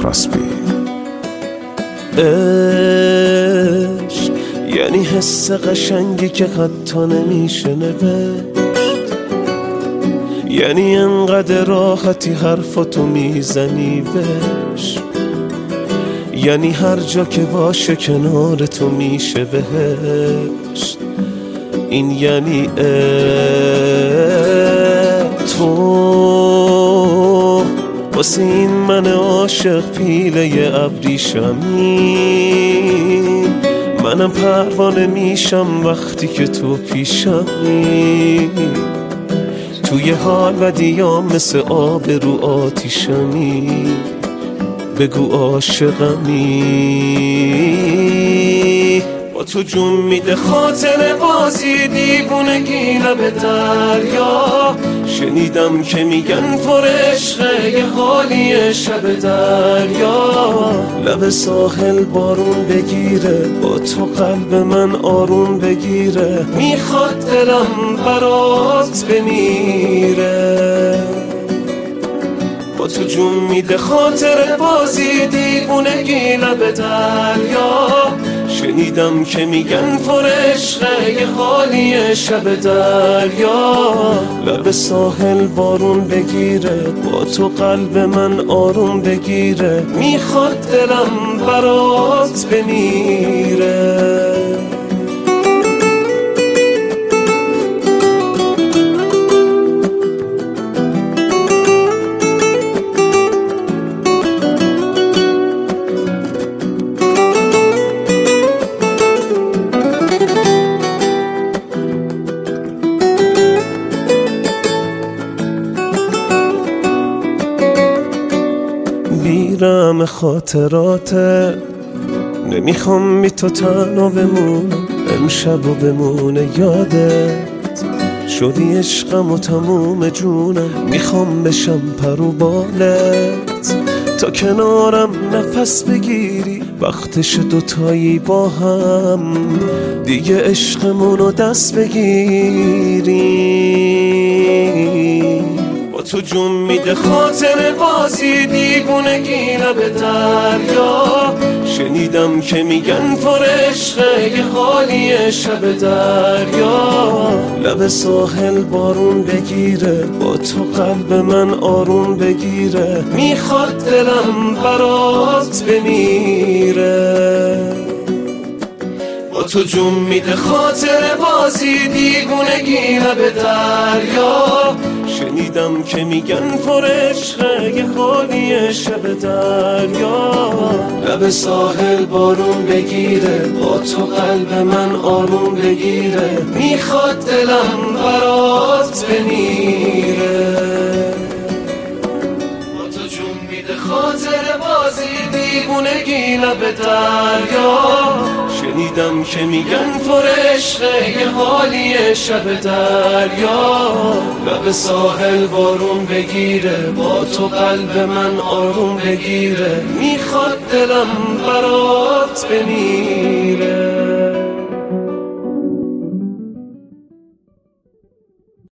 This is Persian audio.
کراسبی. عشق یعنی حس قشنگی که حتی نمیشه نوشت، یعنی انقدر راحتی حرفاتو میزنی بهش، یعنی هر جا که باشه کنار تو میشه بهشت. این یعنی تو واسه این من عاشق پیله ابریشمی، منم پروانه میشم وقتی که تو پیشمی. توی حال و دیام مثل آب رو آتیشمی، بگو عاشقمی. با تو جون میده خاطر بازی دیوونگی لب دریا، شنیدم که میگن پر عشقه یه حالی شب دریا. لب ساحل بارون بگیره، با تو قلب من آروم بگیره، میخواد دلم برات بمیره. با تو جون میده خاطر بازی دیوونگی لب دریا، شنیدم که میگن پر عشقه یه حالی شب دریا. لب ساحل بارون بگیره، با تو قلب من آروم بگیره، میخواد دلم برات بمیره. بیرم خاطراته، نمیخوام بی تو تنها بمونم، امشب و بمونه یادت. شدی عشقم و تموم جونم، میخوام بشم پر و بالت، تا کنارم نفس بگیری، وقتش دوتایی با هم دیگه عشقمونو دست بگیری. با تو جون میده خاطر بازی دیوونگی لب دریا، شنیدم که میگن پر عشقه یه حالی شب دریا. لب ساحل بارون بگیره، با تو قلب من آروم بگیره، میخواد دلم برات بمیره. با تو جون میده خاطر بازی دیوونگی لب دریا، شنیدم که میگن پر عشقه یه حالی شب دریا. لب ساحل بارون بگیره، با تو قلب من آروم بگیره، میخواد دلم برات بمیره. با تو جون میده خاطر بازی دیوونگی لب دریا، شنیدم که میگن پر عشقه یه حالی شب دریا. لب ساحل بارون بگیره، با تو قلب من آروم بگیره، میخواد دلم برات بمیره.